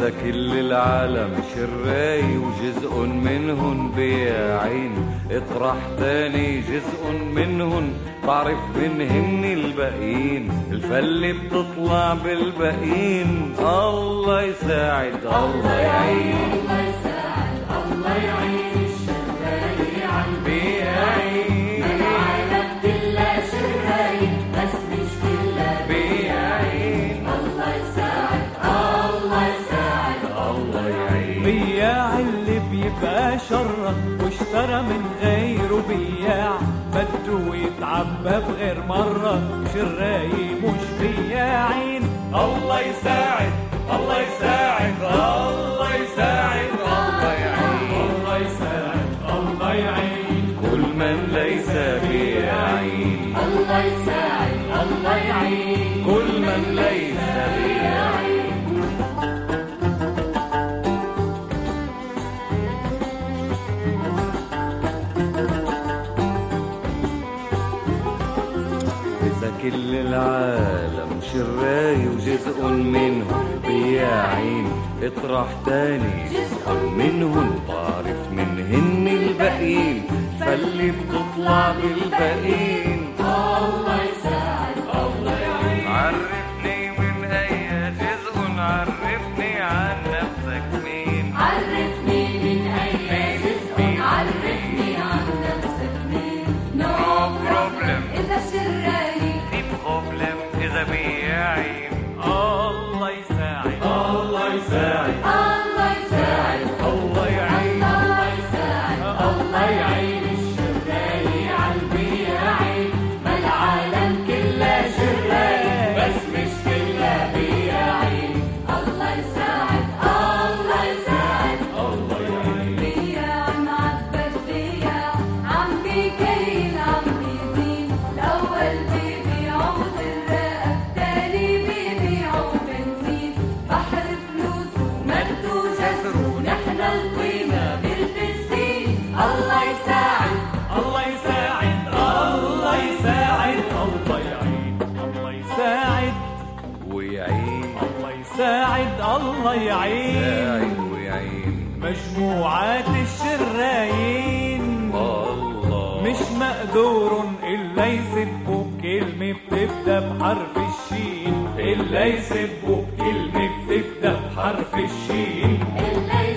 إذا كل العالم شراي وجزء منهن بياعين، اطرح تاني جزء منهن بعرف منهن الباقيين، الفلة بتطلع بالباقيين. الله يساعد الله يعين، الله يساعد الله يعين الشراي عالبياعين. العالم كلها شراي بس مش كلها بياعين. الله يساعد الله يساعد الله يعين. بياع اللي بيبقى شره واشترى من غيره بياع، بده يتعبى بغير مرة، شراي مش بياعين. الله يساعد الله يساعد الله يساعد الله يعين، الله يساعد الله يعين كل من ليس بياعين. الله يساعد الله يعين كل من ليس بياعين. إذا كل العالم شراي وجزء منهم بياعين، اطرح تاني جزء منهم بعرف منهن الباقيين، فاللي بتطلع بالباقيين. الله يساعد الله يعين. عرفني من أي جزء، عرفني عن نفسك مين. عرفني من أي جزء، عرفني عن نفسك مين. No problem إذا شراي، في بروبلم إذا بياعين. الله يساعد الله يساعد الله يساعد الله يعين، الله يساعد الله يعين الشراي عالبياعين. ما العالم كله شراي بس مش كله بياعين. الله يساعد الله يساعد الله يعين. بياع معبد بياع، عم بيكيل عم بيزيد. الأول بيبيعوا دراء، التاني بيبيعوا بنزين. بحر فلوس ومد وجزر ونحن القيمة بالبسين. الله يساعد الله يساعد الله يساعد الله يعين، الله يساعد ويعين الله يساعد الله يعين. يساعد ويعين. مجموعات الشرايين الله مش مقدور إلا يسبوا بكلمة بتبدأ بحرف الشين، إلا يسبوا بكلمة بتبدأ بحرف الشين. إلا